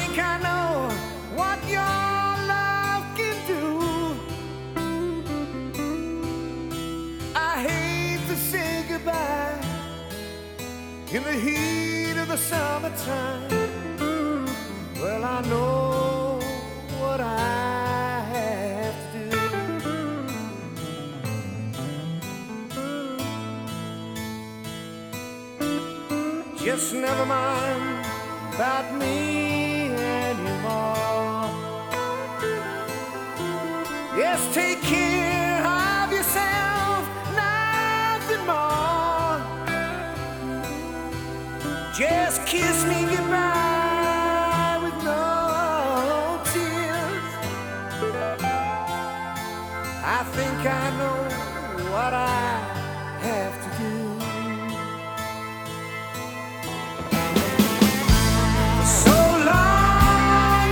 think I know what your love can do. I hate to say goodbye in the heat of the summertime. Well, I know what I have to do. Just never mind about me anymore. Yes, take care of yourself, nothing more. Just kiss me goodbye with no tears. I think I know what I have to do. So long,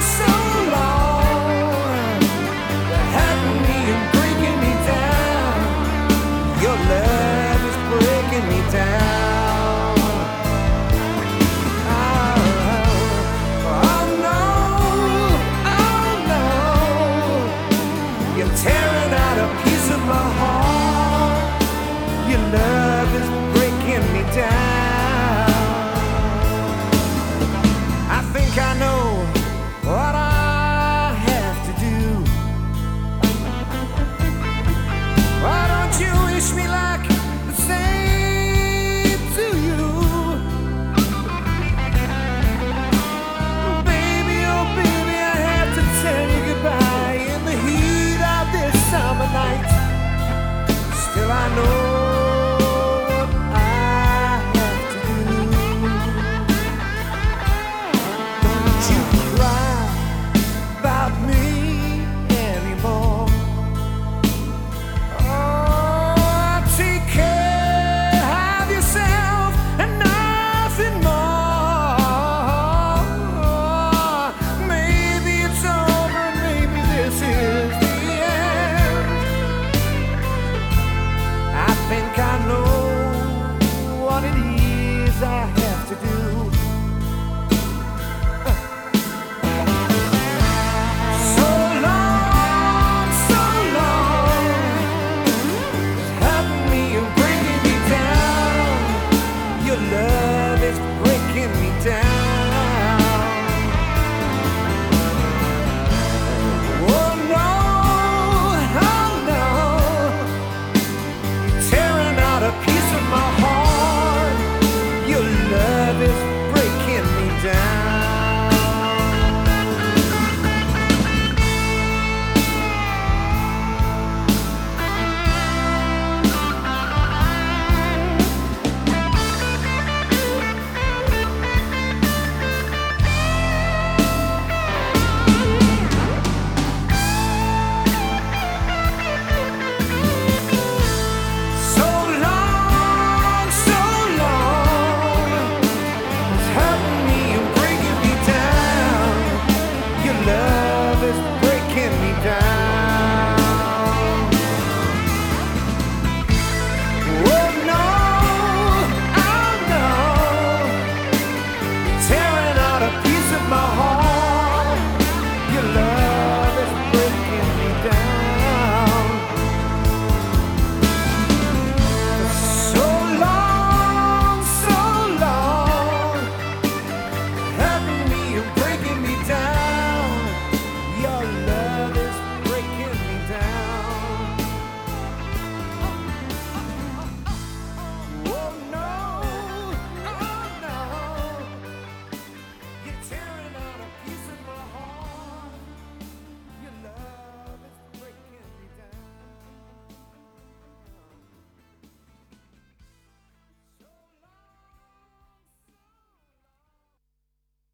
you're hurting me and breaking me down. Your love is breaking me down.